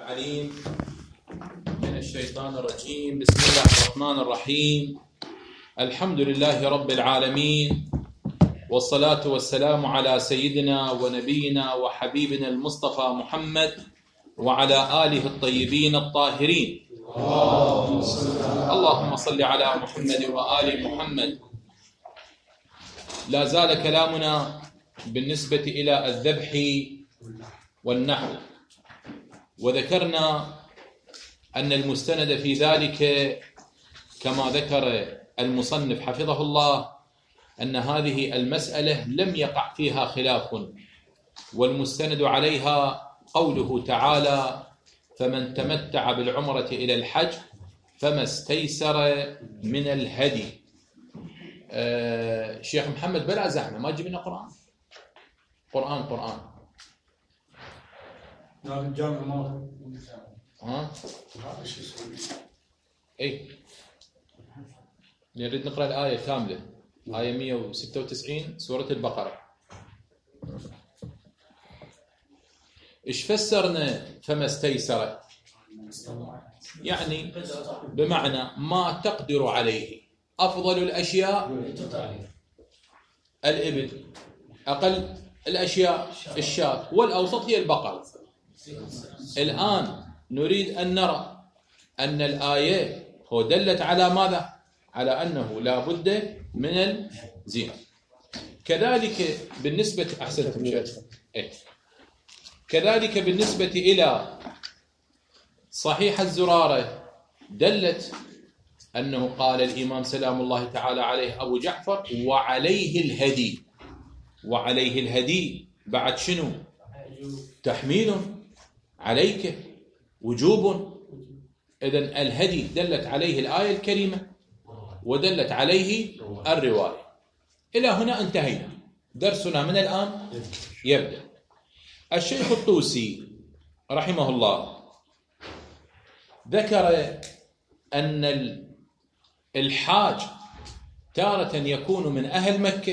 العليم من الشيطان الرجيم. بسم الله الرحمن الرحيم. الحمد لله رب العالمين، والصلاة والسلام على سيدنا ونبينا وحبيبنا المصطفى محمد وعلى آله الطيبين الطاهرين. اللهم صل على محمد وآل محمد. لا زال كلامنا بالنسبة إلى الذبح والنحر، وذكرنا أن المستند في ذلك كما ذكر المصنف حفظه الله أن هذه المسألة لم يقع فيها خلاف، والمستند عليها قوله تعالى: فمن تمتع بالعمرة إلى الحج فما استيسر من الهدي. شيخ محمد بلا زحمة، ما تجيب لنا قرآن. ها؟ اي نريد نقرأ الآية كاملة، آية 196 سورة البقرة. ايش فسرنا فما استيسر؟ يعني بمعنى ما تقدر عليه. أفضل الأشياء الإبل، أقل الأشياء الشاة، والأوسط هي البقر. الآن نريد أن نرى أن الآية هو دلت على ماذا؟ على أنه لا بد من الزينة. كذلك بالنسبة كذلك بالنسبة إلى صحيح الزرارة دلت أنه قال الإمام سلام الله تعالى عليه أبو جعفر: وعليه الهدي. وعليه الهدي بعد شنو؟ تحميل عليك، وجوب. إذن الهدي دلت عليه الآية الكريمة ودلت عليه الرواية. إلى هنا انتهينا. درسنا من الآن يبدأ. الشيخ الطوسي رحمه الله ذكر أن الحاج تارة يكون من أهل مكة،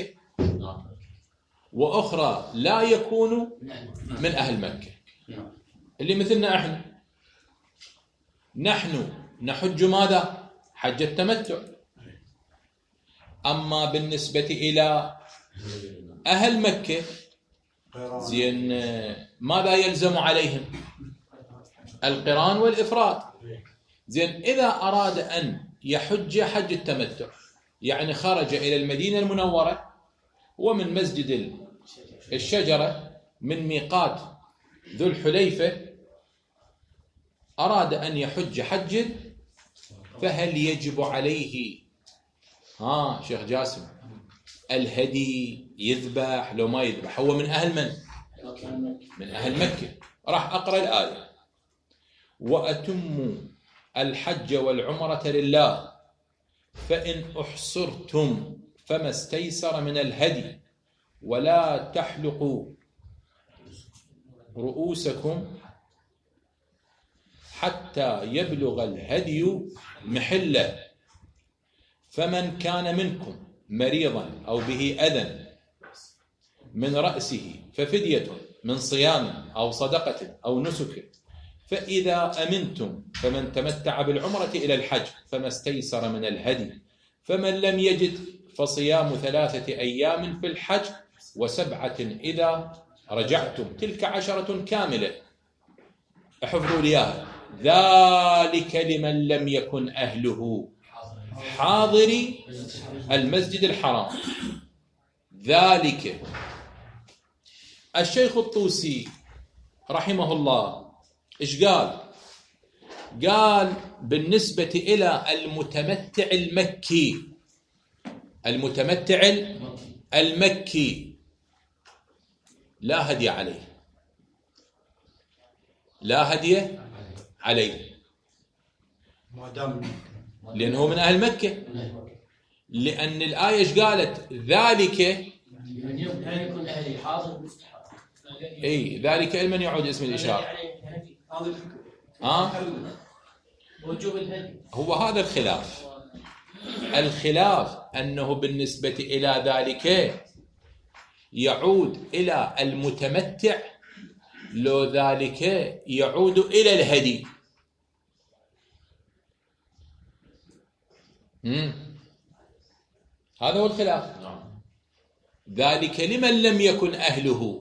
وأخرى لا يكون من أهل مكة. اللي مثلنا احنا، نحن نحج ماذا؟ حج التمتع. أما بالنسبة إلى أهل مكة زين، ماذا يلزم عليهم؟ القران والإفراد. زين، إذا أراد أن يحج حج التمتع، يعني خرج إلى المدينة المنورة ومن مسجد الشجرة من ميقات ذو الحليفة أراد أن يحج حج، فهل يجب عليه شيخ جاسم الهدي؟ يذبح لو ما يذبح؟ هو من أهل من؟ من أهل مكة. راح أقرأ الآية: وأتموا الحج والعمرة لله فإن أحصرتم فما استيسر من الهدي ولا تحلقوا رؤوسكم حتى يبلغ الهدي محله، فمن كان منكم مريضا أو به أذى من رأسه ففدية من صيام أو صدقة أو نسك، فإذا أمنتم فمن تمتع بالعمرة إلى الحج فما استيسر من الهدي، فمن لم يجد فصيام 3 أيام في الحج و7 إذا رجعتم، تلك 10 كاملة. احفظوا لي اياها: ذلك لمن لم يكن أهله حاضري المسجد الحرام. ذلك. الشيخ الطوسي رحمه الله إيش قال؟ قال بالنسبة إلى المتمتع المكي، المتمتع المكي لا هدي عليه، لا هدي عليه، لأنه من أهل مكة. لأن الآية إيش قالت؟ ذلك يكون أهلي حاضر مستحق. أي ذلك لمن يعود اسم الإشارة. وجوب الهدي. هو هذا الخلاف. الخلاف أنه بالنسبة إلى ذلك يعود إلى المتمتع لو ذلك يعود إلى الهدي. هذا هو الخلاف. ذلك لمن لم يكن أهله.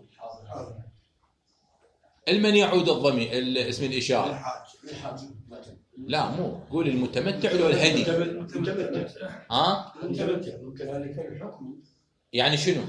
المن يعود الضمير اسم الإشارة. لا مو قول المتمتع لو الهدي. ها وكذلك الحكم يعني شنو؟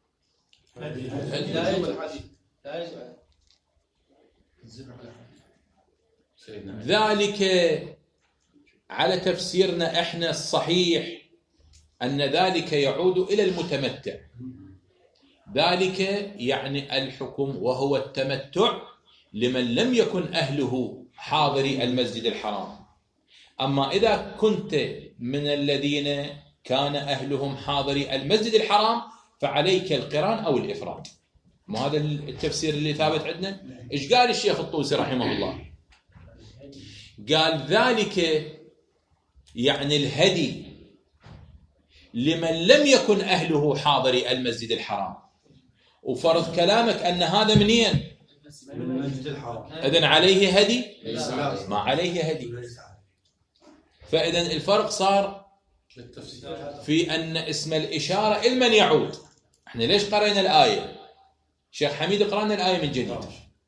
ذلك على تفسيرنا احنا الصحيح أن ذلك يعود إلى المتمتع. ذلك يعني الحكم وهو التمتع لمن لم يكن أهله حاضري المسجد الحرام. أما إذا كنت من الذين كان أهلهم حاضري المسجد الحرام فعليك القران أو الإفراد. ما هذا التفسير اللي ثابت عندنا. إيش قال الشيخ الطوسي رحمه الله؟ قال ذلك يعني الهدي لمن لم يكن أهله حاضري المسجد الحرام. وفرض كلامك أن هذا منين؟ من المسجد الحرام. إذن عليه هدي؟ ما عليه هدي. فإذن الفرق صار في أن اسم الإشارة المن يعود. احنا ليش قرأنا الآية؟ شيخ حميد قرأنا الآية من جديد.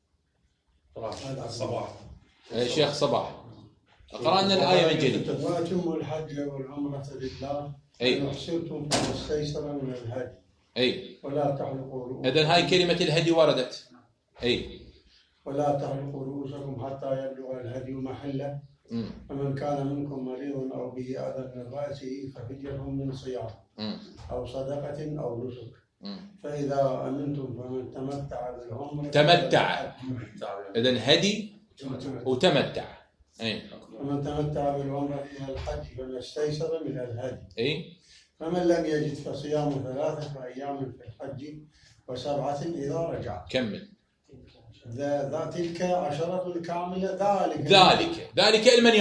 شيخ صباح قرأنا الآية من جديد. وأتموا الحج والعمرة لله إن أحصرتم فما استيسر من الهدي ولا تحلقوا رؤوسكم. إذن هاي كلمة الهدي وردت. ولا تحلقوا رؤوسكم حتى يبلغ الهدي محله فمن كان منكم مريض أو به أذى من رأسه ففدية من صيام أو صدقة أو نسك فإذا أمنتم فمن تمتع بالعمرة تمتع. إذن هدي وتمتع. فمن تمتع بالعمرة إلى الحج فما استيسر من الهدي. فمن لم يجد فصيام 3 أيام في الحج و7 إذا رجع. كمل. تلك 10 كاملة. ذلك المن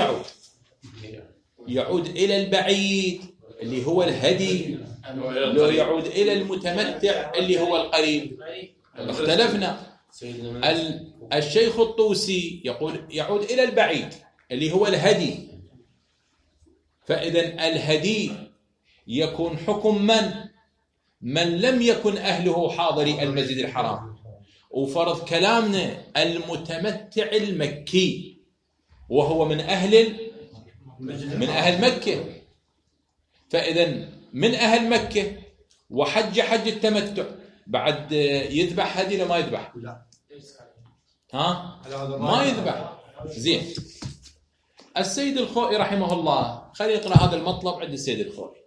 يعود إلى البعيد اللي هو الهدي، لو يعود إلى المتمتع اللي هو القريب. اختلفنا. الشيخ الطوسي يقول يعود إلى البعيد اللي هو الهدي. فإذا الهدي يكون حكم من لم يكن أهله حاضري المسجد الحرام. وفرض كلامنا المتمتع المكي وهو من أهل مكة. فإذا من أهل مكة وحج التمتع بعد يذبح هدي لما يذبح؟ لا. ما يذبح. زين. السيد الخوئي رحمه الله خلي يقرأ هذا المطلب عند السيد الخوئي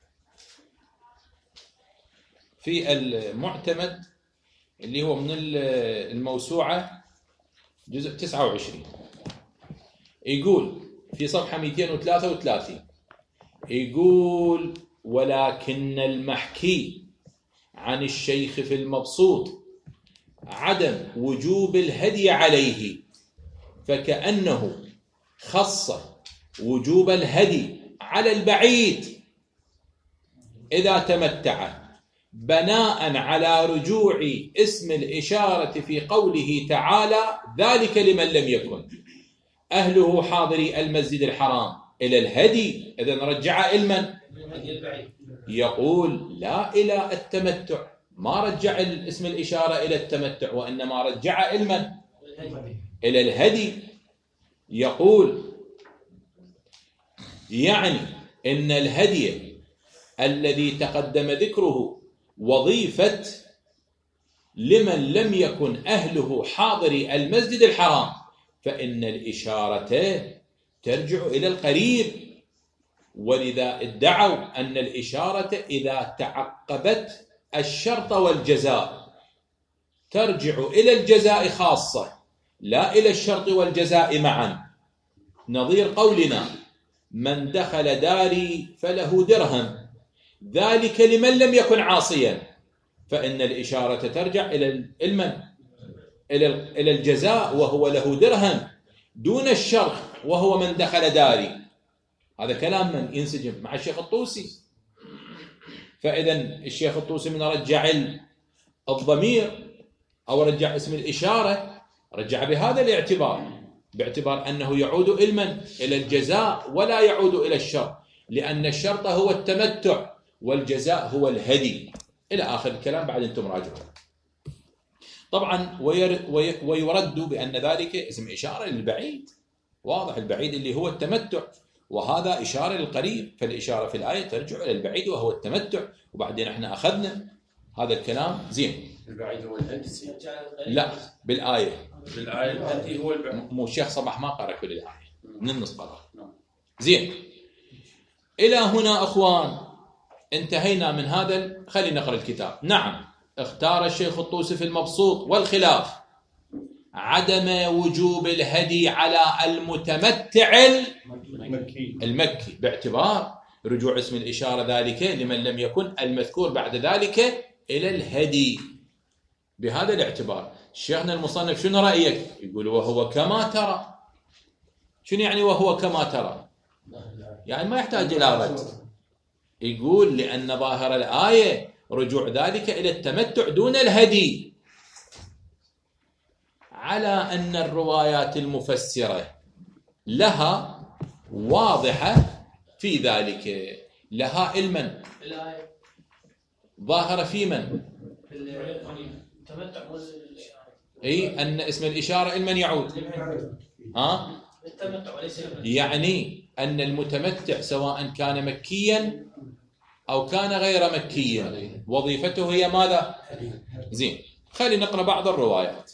في المعتمد اللي هو من الموسوعة جزء 29. يقول في صفحة 233 يقول ولكن المحكي عن الشيخ في المبسوط عدم وجوب الهدي عليه، فكأنه خص وجوب الهدي على البعيد إذا تمتع بناء على رجوع اسم الإشارة في قوله تعالى ذلك لمن لم يكن أهله حاضري المسجد الحرام إلى الهدي. إذن رجع المن؟ يقول لا إلى التمتع، ما رجع اسم الإشارة إلى التمتع وإنما رجع المن؟ إلى الهدي. يقول يعني إن الهدي الذي تقدم ذكره وظيفة لمن لم يكن أهله حاضري المسجد الحرام، فإن الإشارة ترجع إلى القريب. ولذا ادعوا أن الإشارة إذا تعقبت الشرط والجزاء ترجع إلى الجزاء خاصة لا إلى الشرط والجزاء معا. نظير قولنا من دخل داري فله درهم ذلك لمن لم يكن عاصيا، فإن الإشارة ترجع إلى الجزاء وهو له درهم دون الشرط وهو من دخل داري. هذا كلام من ينسجم مع الشيخ الطوسي. فإذا الشيخ الطوسي من رجع الضمير أو رجع اسم الإشارة رجع بهذا الاعتبار، باعتبار أنه يعود إلى الجزاء ولا يعود إلى الشرط، لأن الشرط هو التمتع والجزاء هو الهدي، إلى آخر الكلام. بعد أنتم راجعون. طبعا ويرد بأن ذلك اسم إشارة للبعيد، واضح، البعيد اللي هو التمتع، وهذا إشارة للقريب، فالإشارة في الآية ترجع إلى البعيد وهو التمتع. وبعدين احنا أخذنا هذا الكلام زين. البعيد هو الهدي؟ لا، بالآية الهدي هو البعيد. مو الشيخ صباح ما قرأ كل الآية، من النص قرأ. زين، إلى هنا أخوان انتهينا من هذا. خلينا نقرأ الكتاب. نعم، اختار الشيخ الطوسي في المبسوط والخلاف عدم وجوب الهدي على المتمتع المكي باعتبار رجوع اسم الإشارة ذلك لمن لم يكن المذكور بعد ذلك إلى الهدي. بهذا الاعتبار شيخنا المصنف شنو رأيك؟ يقول وهو كما ترى. شنو يعني وهو كما ترى؟ يعني ما يحتاج إلى رد. يقول لأن ظاهر الآية رجوع ذلك إلى التمتع دون الهدي، على أن الروايات المفسرة لها واضحة في ذلك، لها علما ظاهرة في من؟ أي أن اسم الإشارة لمن يعود؟ يعني أن المتمتع سواء كان مكيا أو كان غير مكيا وظيفته هي ماذا؟ زين، خلينا نقرأ بعض الروايات.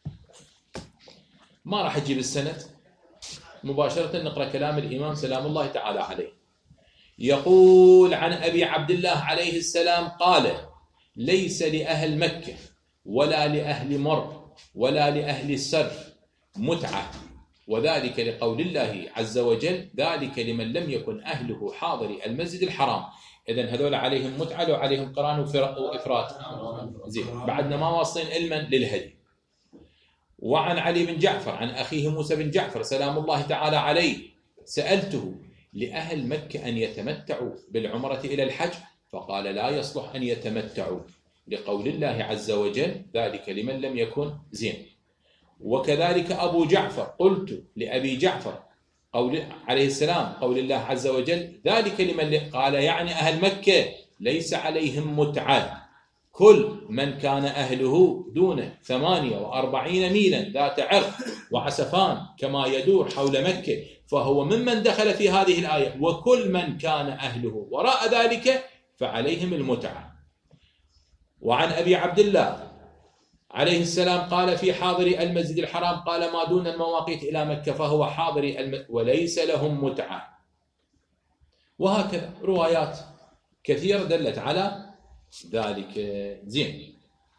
ما راح أجيب السند، مباشرة نقرأ كلام الإمام سلام الله تعالى عليه. يقول عن أبي عبد الله عليه السلام قال: ليس لأهل مكة ولا لأهل مر ولا لأهل السرف متعة، وذلك لقول الله عز وجل: ذلك لمن لم يكن أهله حاضر المسجد الحرام. إذن هذول عليهم متعة وعليهم قران وإفراد. زين، بعدنا ما واصلين علما للهدي. وعن علي بن جعفر عن أخيه موسى بن جعفر سلام الله تعالى عليه: سألته: لأهل مكة أن يتمتعوا بالعمرة إلى الحج؟ فقال: لا يصلح أن يتمتعوا، لقول الله عز وجل: ذلك لمن لم يكن. زين. وكذلك أبو جعفر: قلت لأبي جعفر قول عليه السلام قول الله عز وجل: ذلك لمن قال يعني أهل مكة ليس عليهم متعة، كل من كان أهله دون 48 ميلا ذات عرق وعسفان كما يدور حول مكة فهو ممن دخل في هذه الآية، وكل من كان أهله وراء ذلك فعليهم المتعة. وعن أبي عبد الله عليه السلام قال في حاضر المسجد الحرام: قال ما دون المواقيت إلى مكة فهو حاضر وليس لهم متعة. وهكذا روايات كثيرة دلت على ذلك. زين،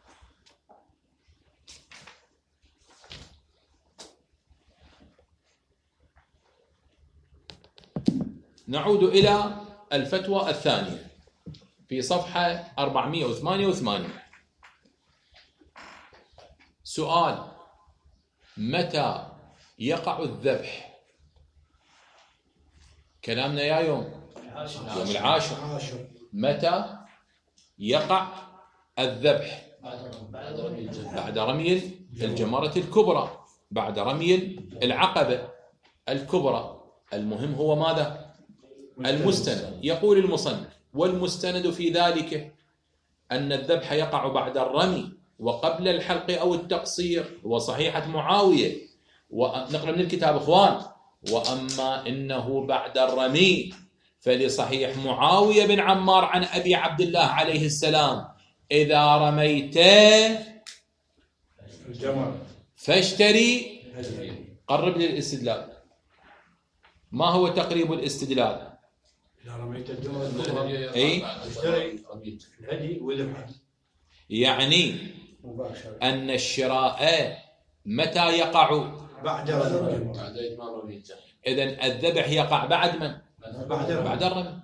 نعود إلى الفتوى الثانية في صفحة 488. سؤال: متى يقع الذبح؟ كلامنا يا يوم العاشر. متى يقع الذبح؟ بعد رمي الجمرة الكبرى، بعد رمي العقبة الكبرى. المهم هو ماذا؟ المستند. يقول المصنف: والمستند في ذلك أن الذبح يقع بعد الرمي وقبل الحلق أو التقصير، وصحيحة معاوية. ونقرأ من الكتاب إخوان: وأما إنه بعد الرمي فلصحيح معاوية بن عمار عن أبي عبد الله عليه السلام: إذا رميت فاشتري. قرب لي الاستدلال. ما هو تقريب الاستدلال؟ إذا رميت الجمرة أي الهدي وذبحه، يعني أن الشراء متى يقع؟ بعد الرمي. إذن الذبح يقع بعد من؟ بعد الرمي.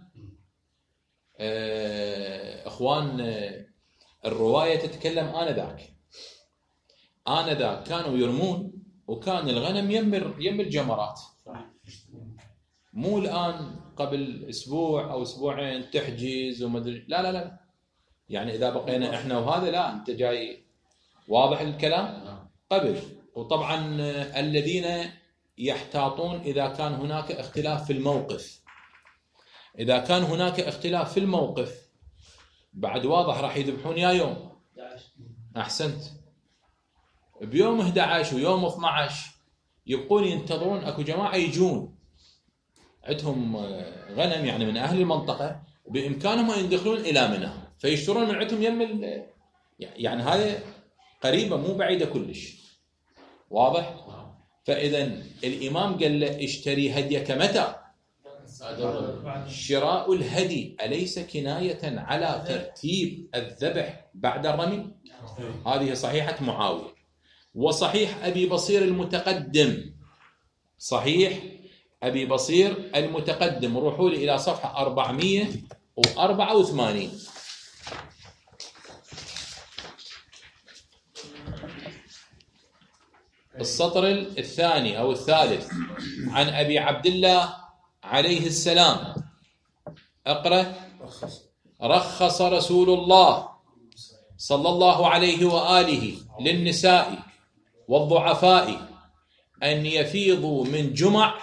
إخوان، الرواية تتكلم آنذاك كانوا يرمون وكان الغنم يم الجمرات، مو الآن قبل أسبوع أو أسبوعين تحجز ومدري. لا، يعني إذا بقينا إحنا وهذا، لا، أنت جاي واضح الكلام. قبل وطبعا الذين يحتاطون إذا كان هناك اختلاف في الموقف، إذا كان هناك اختلاف في الموقف بعد واضح راح يذبحون يا يوم. أحسنت. بيوم 11 ويوم 12 يبقون ينتظرون، اكو جماعة يجون عندهم غنم يعني من أهل المنطقة بإمكانهم أن يدخلون إلى منى فيشترون من عندهم يعني هذه قريبة مو بعيدة كلش. واضح؟ فإذا الإمام قال له اشتري هديك متى؟ شراء الهدي أليس كناية على ترتيب الذبح بعد الرمي؟ هذه صحيحة معاوية. وصحيح أبي بصير المتقدم، صحيح أبي بصير المتقدم، روحوا لي إلى صفحة 484 السطر الثاني أو الثالث. عن أبي عبد الله عليه السلام اقرأ. رخص رسول الله صلى الله عليه وآله للنساء والضعفاء أن يفيضوا من جمع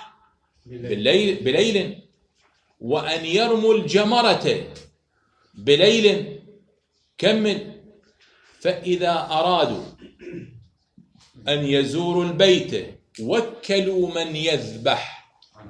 بليل وأن يرموا الجمرة بليل. كمل. فإذا أرادوا أن يزوروا البيت وكلوا من يذبح.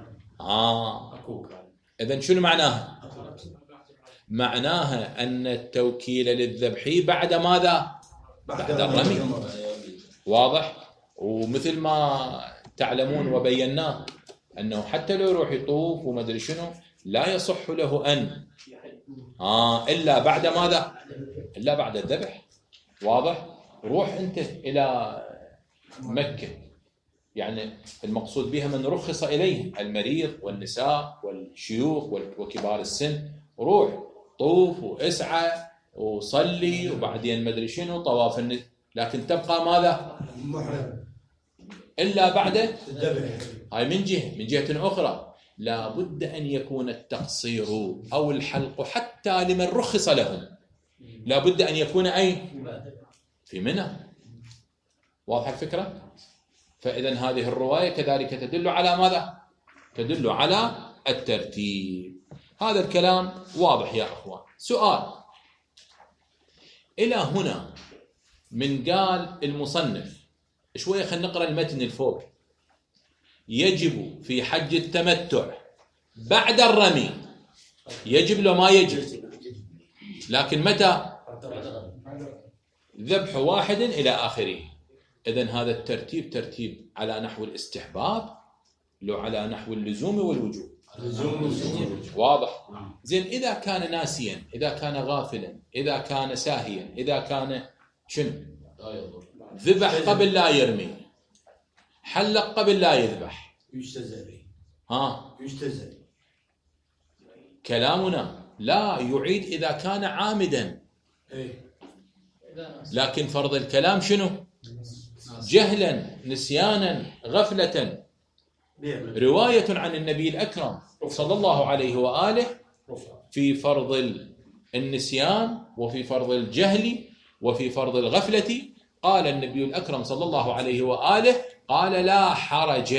إذن شنو معناها؟ معناها أن التوكيل للذبح بعد ماذا؟ بعد الرمي. واضح؟ ومثل ما تعلمون وبيناه أنه حتى لو يروح يطوف وما أدري شنو لا يصح له أن إلا بعد ماذا؟ إلا بعد الذبح. واضح؟ روح أنت إلى مكة، يعني المقصود بها من رخص إليه المريض والنساء والشيوخ وكبار السن، روح طوف واسعى وصلي وبعدين ما ادري شنو طواف لكن تبقى ماذا؟ محرم إلا بعد الذبح. هاي من جهة أخرى لا بد أن يكون التقصير أو الحلق حتى لمن رخص لهم لا بد أن يكون أين؟ في منى. واضح الفكرة؟ فإذا هذه الرواية كذلك تدل على ماذا؟ تدل على الترتيب. هذا الكلام واضح يا أخوان. سؤال، إلى هنا من قال المصنف شوية خلينا نقرأ المتن الفوق. يجب في حج التمتع بعد الرمي، يجب لو ما يجب، لكن متى؟ ذبح واحد إلى آخره. إذن هذا الترتيب ترتيب على نحو الاستحباب لو على نحو اللزوم والوجوب؟ واضح؟ زين، إذا كان ناسيا، إذا كان غافلا، إذا كان ساهيا، إذا كان شنو؟ ذبح قبل لا يرمي، حلق قبل لا يذبح، يجتزئ. يجتزئ. كلامنا لا يعيد إذا كان عامدا، لكن فرض الكلام شنو؟ جهلا، نسيانا، غفلة. رواية عن النبي الأكرم صلى الله عليه وآله في فرض النسيان وفي فرض الجهل وفي فرض الغفلة. قال النبي الأكرم صلى الله عليه وآله قال لا حرج.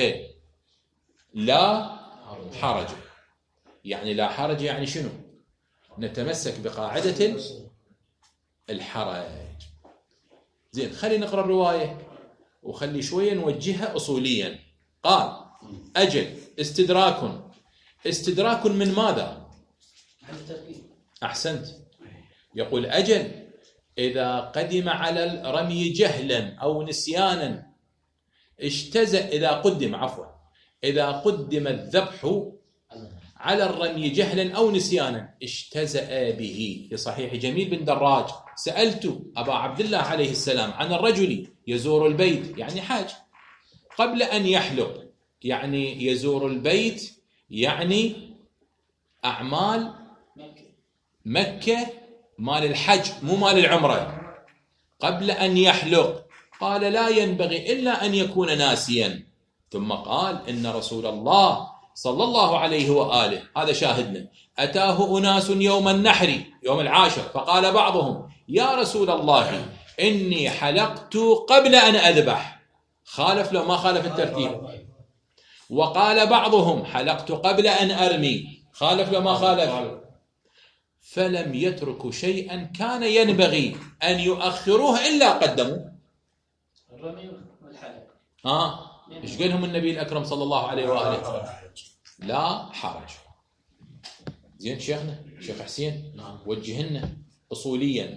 لا حرج يعني لا حرج يعني شنو؟ نتمسك بقاعدة الحرج. زين، خلينا نقرأ الرواية وخلي شوية نوجهها أصوليا. قال أجل استدراك من ماذا؟ أحسنت. يقول أجل إذا قدم على الرمي جهلا أو نسيانا اجتزأ، إذا قدم الذبح على الرمي جهلا أو نسيانا اجتزأ به. في صحيح جميل بن دراج سألت أبا عبد الله عليه السلام عن الرجل يزور البيت يعني حاج قبل أن يحلق، يعني يزور البيت يعني أعمال مكة مال الحج مو مال العمرة، قبل أن يحلق. قال لا ينبغي إلا أن يكون ناسيا. ثم قال إن رسول الله صلى الله عليه وآله، هذا شاهدنا، أتاه أناس يوم النحر يوم العاشر فقال بعضهم يا رسول الله إني حلقت قبل أن أذبح خالف لو ما خالف الترتيب. وقال بعضهم حلقت قبل أن أرمي، خالف لو ما خالف. فلم يتركوا شيئا كان ينبغي أن يؤخروه إلا قدموا. الرمي والحلق. إيش قال لهم النبي الأكرم صلى الله عليه وآله؟ لا حرج. زين شيخنا شيخ حسين وجهنا أصوليا،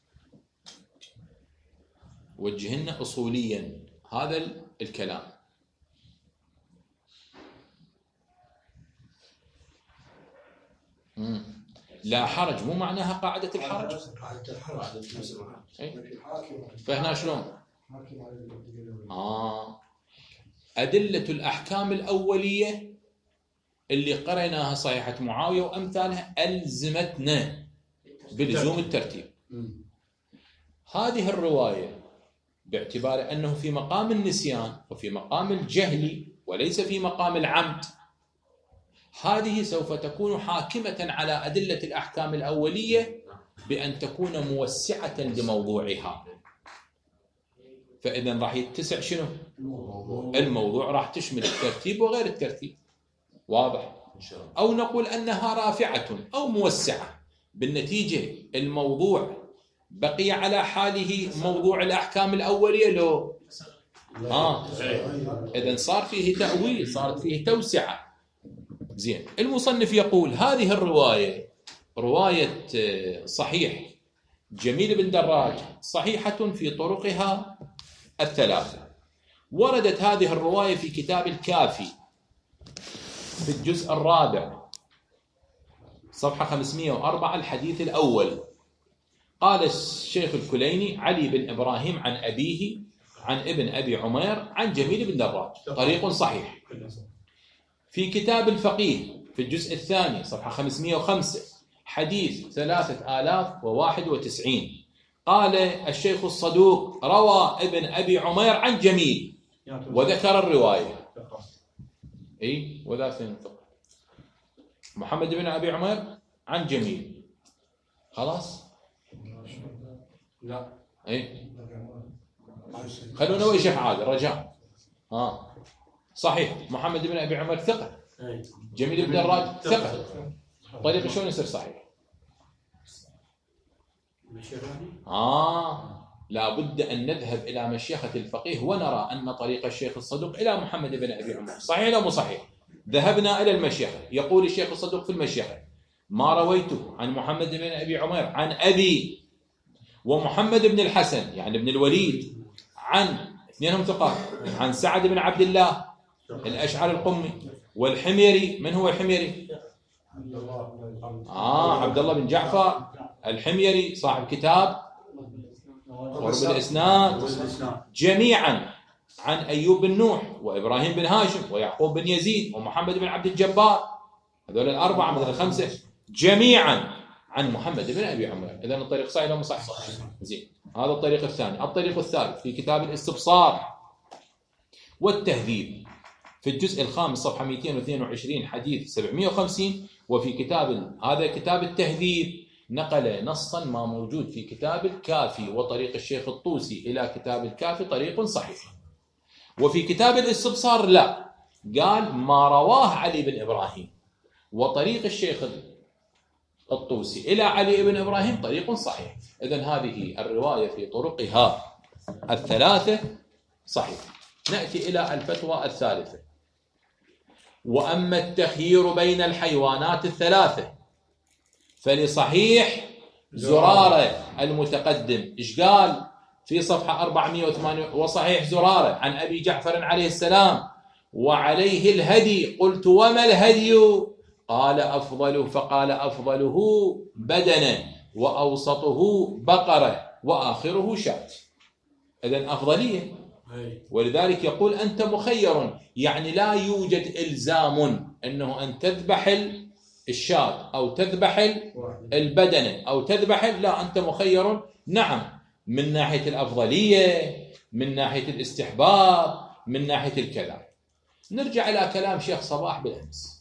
وجهنا أصوليا هذا الكلام. لا حرج مو معناها قاعدة الحرج. فهنا شلون؟ أدلة الأحكام الأولية اللي قرأناها صحيحة معاوية وأمثالها ألزمتنا بلزوم الترتيب. هذه الرواية باعتبار أنه في مقام النسيان وفي مقام الجهل وليس في مقام العمد، هذه سوف تكون حاكمة على أدلة الأحكام الأولية بأن تكون موسعة لموضوعها. فإذا راح يتسع شنو؟ الموضوع راح تشمل الترتيب وغير الترتيب. واضح؟ أو نقول أنها رافعة أو موسعة، بالنتيجة الموضوع بقي على حاله موضوع الأحكام الأولية لو إذن صار فيه تأويل، صارت فيه توسعة. زين المصنف يقول هذه الرواية رواية صحيح جميل بن دراج صحيحة في طرقها الثلاثة. وردت هذه الرواية في كتاب الكافي في الجزء الرابع صفحة 504 الحديث الأول. قال الشيخ الكليني علي بن إبراهيم عن أبيه عن ابن أبي عمير عن جميل بن دراج طريق صحيح. في كتاب الفقيه في الجزء الثاني صفحة 505 حديث 3091 قال الشيخ الصدوق روى ابن أبي عمير عن جميل وذكر الرواية. وذا محمد بن أبي عمير عن جميل. خلاص لا خلونا ويا شيخ عادل رجاء. صحيح محمد بن أبي عمر ثقة، جميل بن دراج ثقة. طيب شلون يصير صحيح؟ لابد أن نذهب إلى مشيخة الفقيه ونرى أن طريق الشيخ الصدوق إلى محمد بن أبي عمر صحيح لا مو صحيح؟ ذهبنا إلى المشيخة، يقول الشيخ الصدوق في المشيخة ما رويته عن محمد بن أبي عمر عن أبي ومحمد بن الحسن يعني بن الوليد عن اثنينهم ثقات عن سعد بن عبد الله الأشعري القمي والحميري. من هو الحميري؟ عبد الله بن جعفر الحميري صاحب كتاب قرب الإسناد جميعا عن أيوب بن نوح وإبراهيم بن هاشم ويعقوب بن يزيد ومحمد بن عبد الجبار، هذول الأربعة مثل الخمسة جميعا عن محمد بن أبي عمر. إذن الطريق صحيح ولا مو صحيح؟ زين هذا الطريق الثاني. الطريق الثالث في كتاب الاستبصار والتهذيب في الجزء الخامس صفحة 222 حديث 750. وفي كتاب هذا كتاب التهذيب نقل نصا ما موجود في كتاب الكافي وطريق الشيخ الطوسي إلى كتاب الكافي طريق صحيح. وفي كتاب الاستبصار لا، قال ما رواه علي بن إبراهيم وطريق الشيخ الطوسي إلى علي بن إبراهيم طريق صحيح. إذن هذه الرواية في طرقها الثلاثة صحيح. نأتي إلى الفتوى الثالثة. وأما التخيير بين الحيوانات الثلاثة فلصحيح زرارة المتقدم إيش قال في صفحة 408 وصحيح زرارة عن أبي جعفر عليه السلام وعليه الهدي. قلت وما الهدي؟ قال أفضله فقال أفضله بدنه وأوسطه بقرة وآخره شاة. إذن أفضلية، ولذلك يقول أنت مخير، يعني لا يوجد إلزام أنه أن تذبح الشاة أو تذبح البدنة أو تذبح، لا أنت مخير. نعم من ناحية الأفضلية، من ناحية الاستحباب، من ناحية الكلام. نرجع إلى كلام شيخ صباح بالأمس.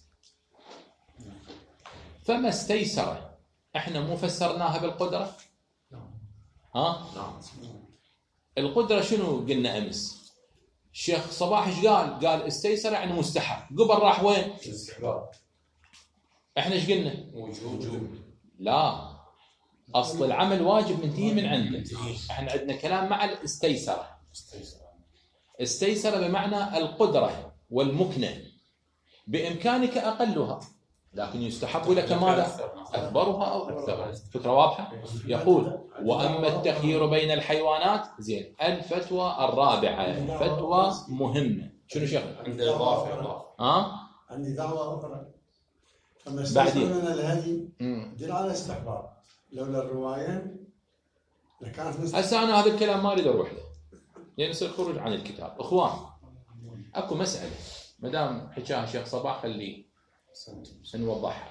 فما استيسر احنا مو فسرناها بالقدرة؟ القدرة شنو قلنا أمس؟ الشيخ صباح ايش قال؟ قال استيسر يعني مستحب. قبل راح وين؟ الاستحباب. احنا ايش قلنا؟ وجوب. لا، اصل العمل واجب منتهي من عنده. احنا عندنا كلام مع الاستيسر. استيسر بمعنى القدرة والمكنة، بإمكانك أقلها لكن يستحب لك ماذا؟ أكبرها أو أكثرها. فكرة واضحة؟ يقول وأما التخيير بين الحيوانات زين. الفتوى الرابعة فتوى مهمة. شنو شيخ؟ عنده إضافة. عندي دعوة أخرى. فما بعدين. استيسر من الهدي دل على استحباب، لولا الرواية لكانت هسه أنا هذا الكلام ما أريد أروح له لأن يصير خروج عن الكتاب. إخوان أكو مسألة ما دام حكاها شيخ صباح خليه نوضحها.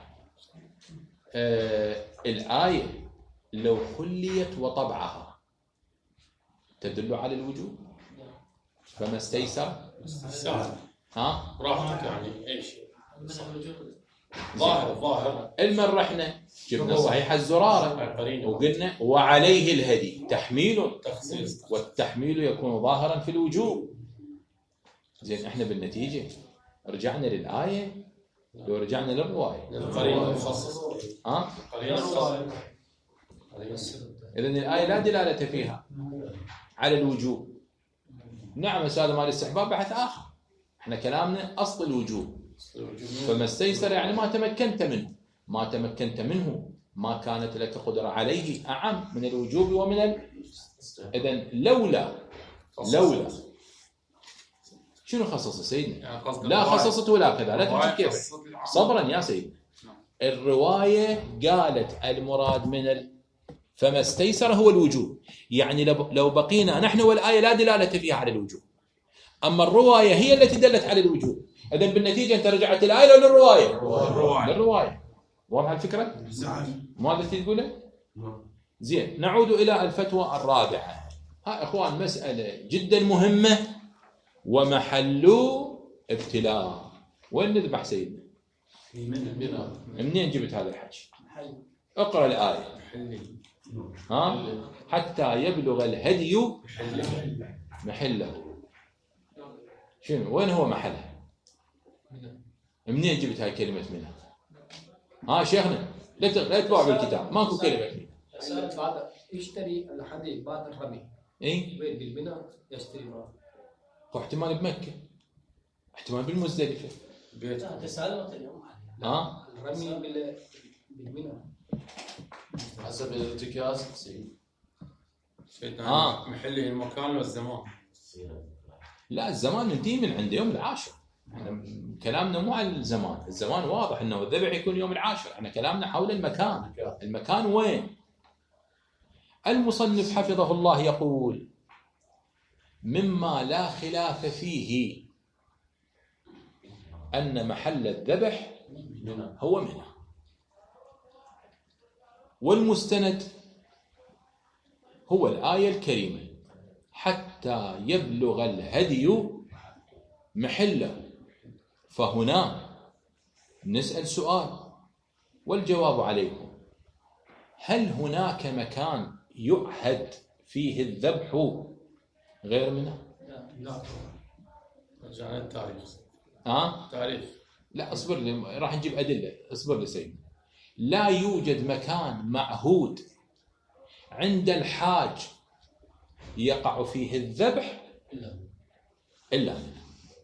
الآية لو خليت وطبعها تدل على الوجوب. فما استيسر راحتك يعني ايش؟ من الوجود ظاهر المرة احنا جبنا صحيح الزرارة وقلنا وعليه الهدي تحميل تخصيص، والتحميل يكون ظاهرا في الوجوب. زين احنا بالنتيجة رجعنا للآية لو رجعنا للرواية. القرينة مخصصة. إذن الآية لا دلالة فيها على الوجوب. نعم هذا مال الاستحباب بحث آخر. احنا كلامنا أصل الوجوب. فما استيسر يعني ما تمكنت منه. ما تمكنت منه ما كانت لك قدرة عليه أعم من الوجوب ومن إذن لولا شنو خصص سيدنا؟ لا خصصت ولا كذا. لا تمشي كيف صبرا يا سيدنا. الرواية قالت المراد من فما استيسر هو الوجوب. يعني لو بقينا نحن والآية لا دلالة فيها على الوجوب، أما الرواية هي التي دلت على الوجوب. إذن بالنتيجة أنت رجعت الآية ولا الرواية؟ للرواية. واضحة الفكرة؟ ماذا تقوله؟ زين نعود إلى الفتوى الرابعة. ها إخوان مسألة جدا مهمة ومحل ابتلاء. وين نذبح سيدنا؟ منين جبت هذا الحكي؟ اقرأ الآية. حتى يبلغ الهدي محله. شنو؟ وين هو محلها؟ منين جبت هاي كلمة منها؟ شيخنا لا تبع بالكتاب ماكو كلمة منها. بعد يشتري الحديد بعد الرمي. بيت بالبناء يشتري معه. احتمال بمكة، احتمال بالمزدلفة. تسألت اليوم الرمي بالبناء حسب الارتكاز. محله المكان والزمان. لا الزمان منتهي من عند يوم العاشر. احنا كلامنا مو عن الزمان. الزمان واضح انه الذبح يكون يوم العاشر. احنا كلامنا حول المكان. المكان وين؟ المصنف حفظه الله يقول مما لا خلاف فيه أن محل الذبح هو منى. والمستند هو الآية الكريمة حتى يبلغ الهدي محله. فهنا نسأل سؤال والجواب عليكم. هل هناك مكان يعهد فيه الذبح غير منى؟ لا. رجعنا التاريخ. تاريخ. لا اصبر لي راح نجيب أدلة. اصبر لي سيدي. لا يوجد مكان معهود عند الحاج يقع فيه الذبح إلا منى.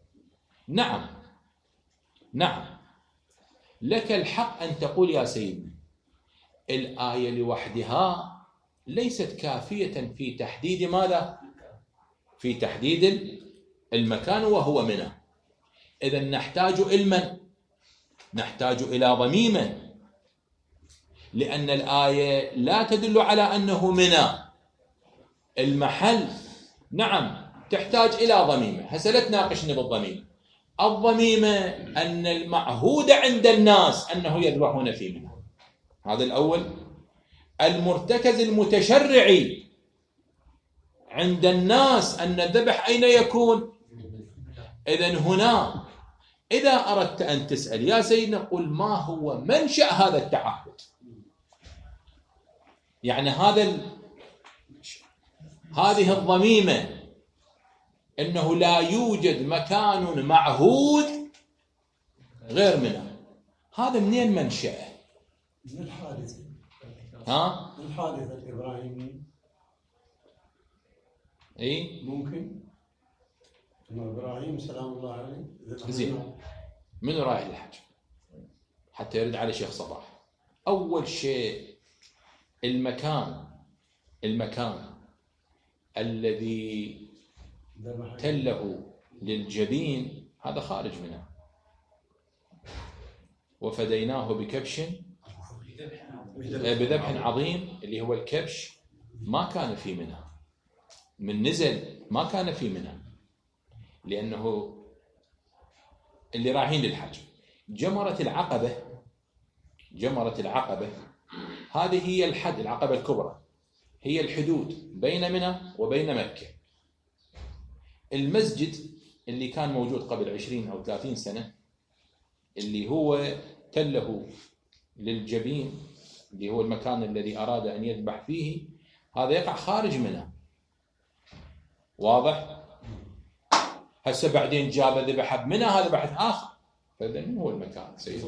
نعم لك الحق أن تقول يا سيدنا الآية لوحدها ليست كافية في تحديد ماذا؟ في تحديد المكان وهو منى. إذن نحتاج علما، نحتاج إلى ضميمة، لأن الآية لا تدل على أنه منى المحل. نعم تحتاج إلى ضميمة. هسه لا تناقشني بالضميمة. الضميمة أن المعهود عند الناس أنه يذبحون في منى. هذا الأول. المرتكز المتشرعي عند الناس أن الذبح أين يكون؟ إذن هنا إذا أردت أن تسأل يا سيدنا قل ما هو منشأ هذا التعهد. يعني هذه الضميمة أنه لا يوجد مكان معهود غير منى. هذا منين منشأه؟ من الحادثة. ها؟ من الحادثة الإبراهيمية. إيه؟ ممكن إنه إبراهيم سلام الله عليه. زين. من رايح الحج حتى يرد على شيخ صباح؟ أول شيء المكان الذي تله للجبين هذا خارج منه. وفديناه بكبش بذبح عظيم، اللي هو الكبش ما كان في منى، من نزل ما كان في منى، لأنه اللي رايحين للحج جمرة العقبة هذه هي الحد، العقبة الكبرى هي الحدود بين منى وبين مكة. المسجد اللي كان موجود قبل 20 أو 30 سنة اللي هو تله للجبين، اللي هو المكان الذي أراد أن يذبح فيه، هذا يقع خارج منى. واضح؟ هسه بعدين جاب ذبح بمنى، هذا بحث آخر. فإذا من هو المكان سيد؟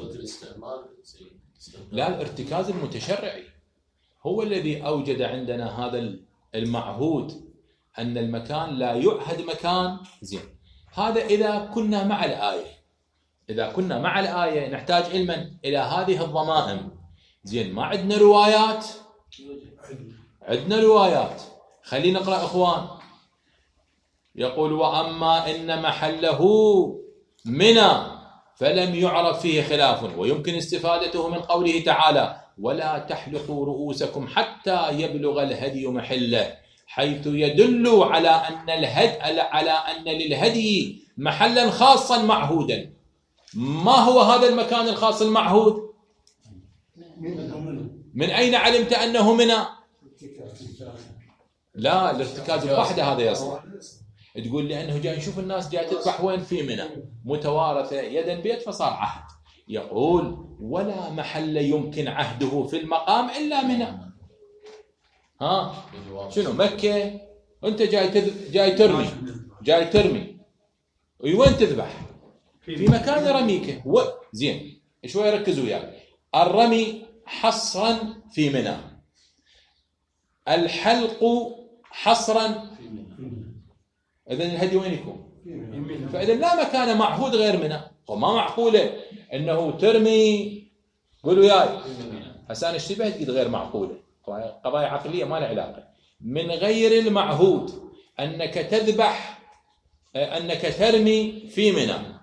لا، الارتكاز المتشرعي هو الذي أوجد عندنا هذا المعهود، أن المكان لا يعهد مكان. زين، هذا إذا كنا مع الآية نحتاج علما إلى هذه الضمائم. زين، ما عندنا روايات؟ عندنا روايات. خلينا نقرأ إخوان. يقول: وأما إن محله منى فلم يعرف فيه خلاف. ويمكن استفادته من قوله تعالى: ولا تحلقوا رؤوسكم حتى يبلغ الهدي محله، حيث يدل على أن للهدي محلا خاصا معهودا. ما هو هذا المكان الخاص المعهود؟ من أين علمت أنه منى؟ لا، الارتكاز الوحدة هذا يصلح. تقول لأنه جاي نشوف الناس جاي تذبح وين؟ في منى، متوارثة يدا بيد فصار عهد. يقول: ولا محل يمكن عهده في المقام إلا منى. ها شنو مكة؟ أنت جاي ترمي وين تذبح؟ في مكان رميك. زين، شوي ركزوا وياي. الرمي حصرا في منى، الحلق حصرا في منى. إذن الهدي وين يكون؟ فإذا لا مكان معهود غير منى. وما معقولة أنه ترمي، قولوا ياي حسان اشتبه تقول غير معقولة، قضايا عقلية ما لها علاقة. من غير المعهود أنك تذبح، أنك ترمي في منى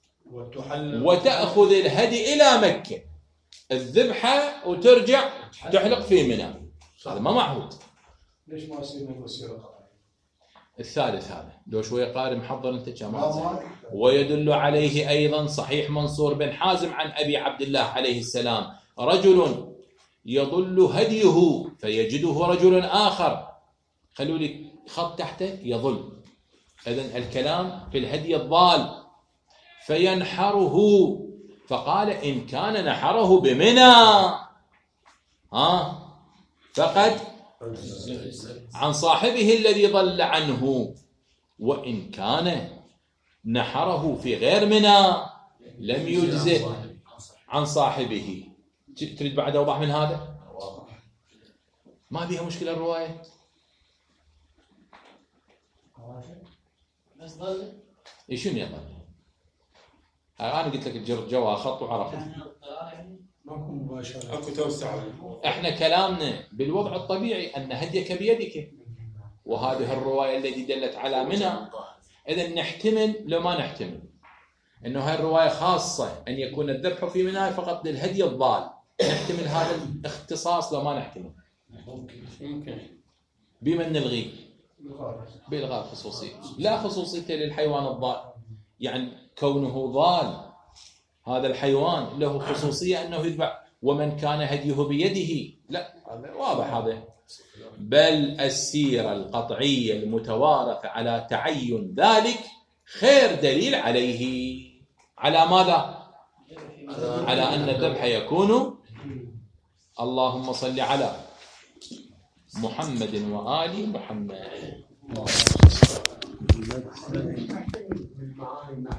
وتأخذ الهدي إلى مكة الذبحة وترجع تحلق في منى، هذا ما معهود. ليش ما يصير من وسيلة؟ الثالث هذا لو شوية قارئ محضر انت كمان. ويدل عليه أيضا صحيح منصور بن حازم عن أبي عبد الله عليه السلام: رجل يضل هديه فيجده رجل آخر. خلوا لي خط تحته يضل. إذن الكلام في الهدي الضال. فينحره، فقال: إن كان نحره بمنى فقد عن صاحبه الذي ضل عنه، وإن كان نحره في غير منى لم يجزئ عن صاحبه. تريد بعد أوضح من هذا؟ ما بيها مشكلة الرواية. بس ضل شنو يضل؟ أنا قلت لك الجوا خط وعرفت. ماكو مباشرة، اكو توسعة. احنا كلامنا بالوضع الطبيعي أن هديك بيدك، وهذه الرواية التي دلت على منى. إذا نحتمل لو ما نحتمل أنه هاي الرواية خاصة أن يكون الذبح في منى فقط للهدي الضال. نحتمل هذا الاختصاص لو ما نحتمل. ممكن بما نلغيه بإلغاء خصوصية، لا خصوصية للحيوان الضال. يعني كونه ضال هذا الحيوان له خصوصية أنه يذبح. ومن كان هديه بيده لا، هذا واضح هذا. بل السيرة القطعية المتوارثة على تعين ذلك خير دليل عليه. على ماذا؟ على أن الذبح يكون. اللهم صل على محمد وآل محمد. بالمعاني